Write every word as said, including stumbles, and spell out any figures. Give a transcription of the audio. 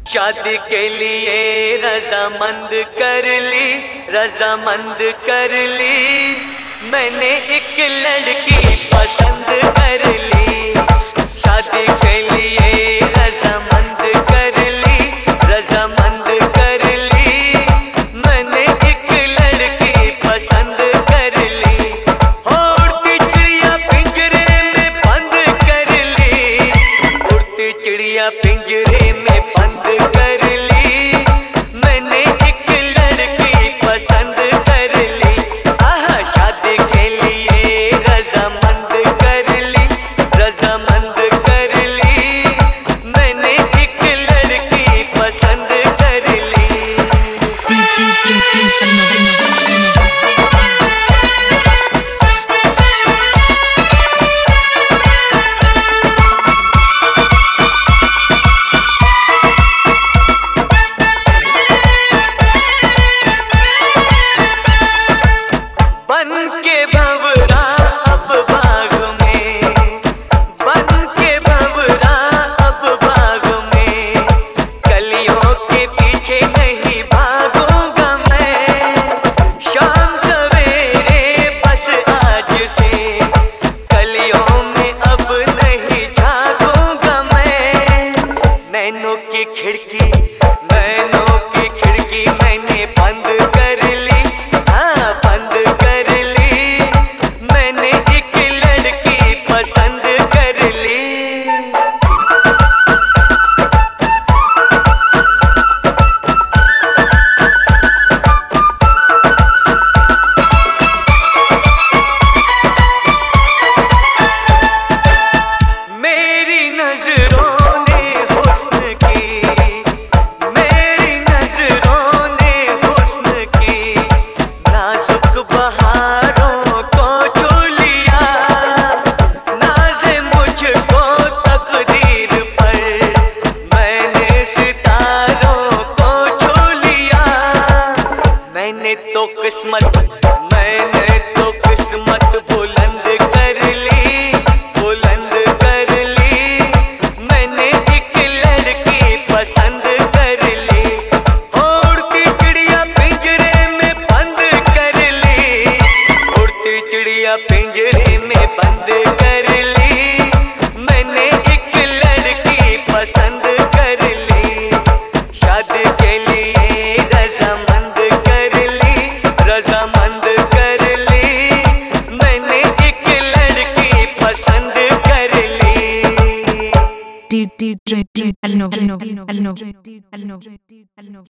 शादी के लिए रजामंद कर ली, रजामंद कर ली। मैंने एक लड़की पसंद कर ली। शादी के लिए रजामंद कर ली, रजामंद कर ली। मैंने एक लड़की पसंद कर ली। उड़ती चिड़िया पिंजरे में बंद कर ली, उड़ती चिड़िया पिंजरे में बंद कर ली। मैंने एक लड़की पसंद कर ली। आहा, शादी के लिए रजामंद कर ली, रजामंद कर ली। मैंने एक लड़की पसंद कर ली। बन के भंवरा अब बाग में, बन के भंवरा अब बाग में। कलियों के पीछे नहीं भागूंगा मैं। शाम सवेरे बस आज से कलियों में अब नहीं झांकूंगा मैं। नैनों की खिड़की, नैनों की खिड़की मैंने बंद कर ली। हाँ, बंद कर ली। मैंने एक लड़की पसंद कर ली। मेरी नजरों ने हुस्न की, मेरी नजरों ने हुस्न की। नाजुक बहारों को छू लिया, नाज़े मुझको तकदीर पर। मैंने सितारों को छू लिया। मैंने तो किस्मत, मैंने तो किस्मत बुलंद कर ली, बुलंद कर ली। मैंने एक लड़की पसंद कर ली। उड़ती चिड़िया पिंजरे में बंद कर ली, उड़ती चिड़िया पिंजरे में बंद कर ली। मैंने एक लड़की पसंद कर ली। शादी के लिए रजामंद कर ली, रजामंद कर ली। मैंने एक लड़की पसंद कर ली। D D J D Alno Alno Alno Alno Alno